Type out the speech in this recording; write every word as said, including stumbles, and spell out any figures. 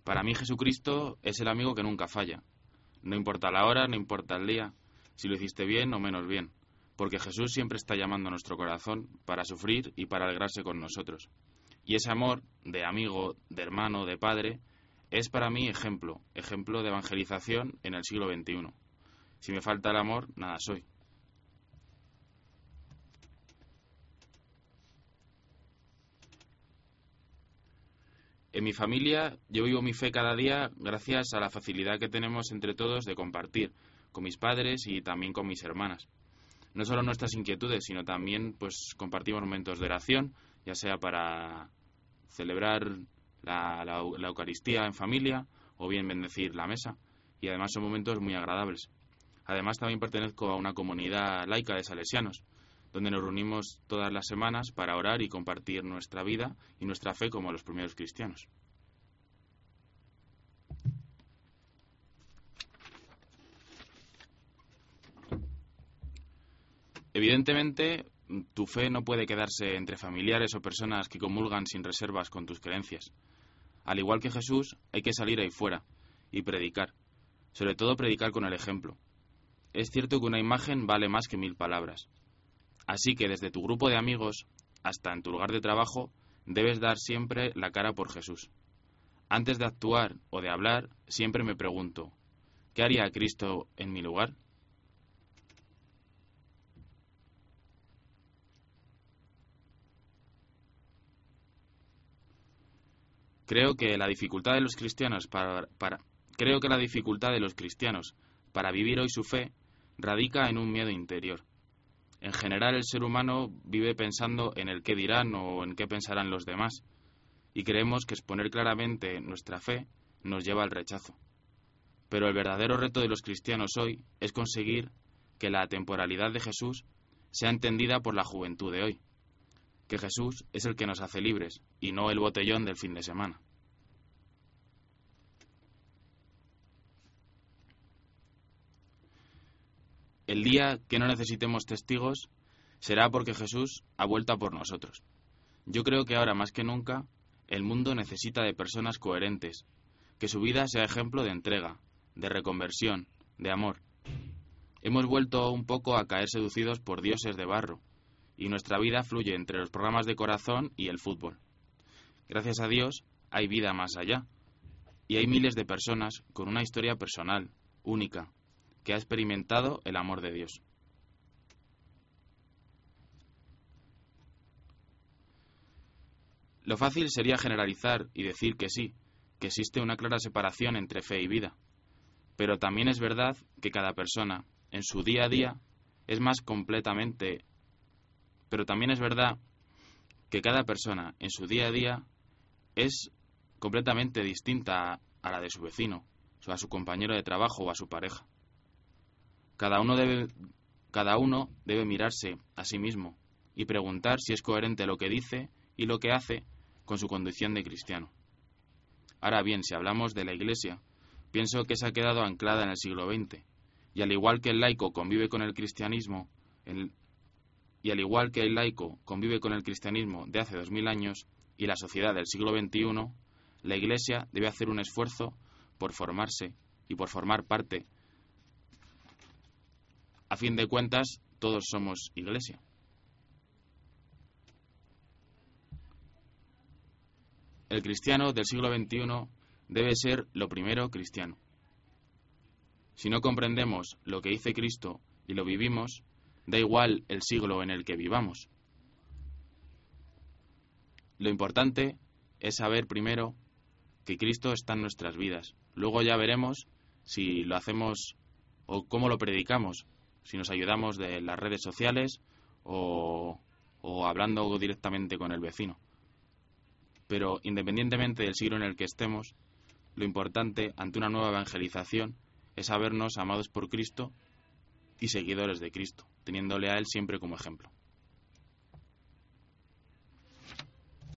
Para mí Jesucristo es el amigo que nunca falla. No importa la hora, no importa el día, si lo hiciste bien o menos bien, porque Jesús siempre está llamando a nuestro corazón para sufrir y para alegrarse con nosotros. Y ese amor de amigo, de hermano, de padre, es para mí ejemplo, ejemplo de evangelización en el siglo veintiuno. Si me falta el amor, nada soy. En mi familia, yo vivo mi fe cada día gracias a la facilidad que tenemos entre todos de compartir con mis padres y también con mis hermanas. No solo nuestras inquietudes, sino también pues compartimos momentos de oración, ya sea para celebrar la, la, la Eucaristía en familia o bien bendecir la mesa, y además son momentos muy agradables. Además también pertenezco a una comunidad laica de salesianos, donde nos reunimos todas las semanas para orar y compartir nuestra vida y nuestra fe como los primeros cristianos. Evidentemente, tu fe no puede quedarse entre familiares o personas que comulgan sin reservas con tus creencias. Al igual que Jesús, hay que salir ahí fuera y predicar, sobre todo predicar con el ejemplo. Es cierto que una imagen vale más que mil palabras. Así que desde tu grupo de amigos hasta en tu lugar de trabajo debes dar siempre la cara por Jesús. Antes de actuar o de hablar, siempre me pregunto, ¿qué haría Cristo en mi lugar? Creo que la dificultad de los cristianos para, para creo que la dificultad de los cristianos para vivir hoy su fe radica en un miedo interior. En general, el ser humano vive pensando en el qué dirán o en qué pensarán los demás, y creemos que exponer claramente nuestra fe nos lleva al rechazo. Pero el verdadero reto de los cristianos hoy es conseguir que la atemporalidad de Jesús sea entendida por la juventud de hoy, que Jesús es el que nos hace libres y no el botellón del fin de semana. El día que no necesitemos testigos será porque Jesús ha vuelto a por nosotros. Yo creo que ahora más que nunca el mundo necesita de personas coherentes, que su vida sea ejemplo de entrega, de reconversión, de amor. Hemos vuelto un poco a caer seducidos por dioses de barro, y nuestra vida fluye entre los programas de corazón y el fútbol. Gracias a Dios hay vida más allá, y hay miles de personas con una historia personal, única, que ha experimentado el amor de Dios. Lo fácil sería generalizar y decir que sí, que existe una clara separación entre fe y vida, pero también es verdad que cada persona, en su día a día, es más completamente... Pero también es verdad que cada persona, en su día a día, es completamente distinta a la de su vecino, o a su compañero de trabajo o a su pareja. Cada uno debe, cada uno debe mirarse a sí mismo y preguntar si es coherente lo que dice y lo que hace con su condición de cristiano. Ahora bien, si hablamos de la Iglesia, pienso que se ha quedado anclada en el siglo veinte, y al igual que el laico convive con el cristianismo, el, y al igual que el laico convive con el cristianismo de hace dos mil años y la sociedad del siglo veintiuno, la Iglesia debe hacer un esfuerzo por formarse y por formar parte. A fin de cuentas, todos somos Iglesia. El cristiano del siglo veintiuno debe ser lo primero cristiano. Si no comprendemos lo que dice Cristo y lo vivimos, da igual el siglo en el que vivamos. Lo importante es saber primero que Cristo está en nuestras vidas. Luego ya veremos si lo hacemos o cómo lo predicamos, si nos ayudamos de las redes sociales o, o hablando directamente con el vecino. Pero independientemente del siglo en el que estemos, lo importante ante una nueva evangelización es sabernos amados por Cristo y seguidores de Cristo, teniéndole a Él siempre como ejemplo.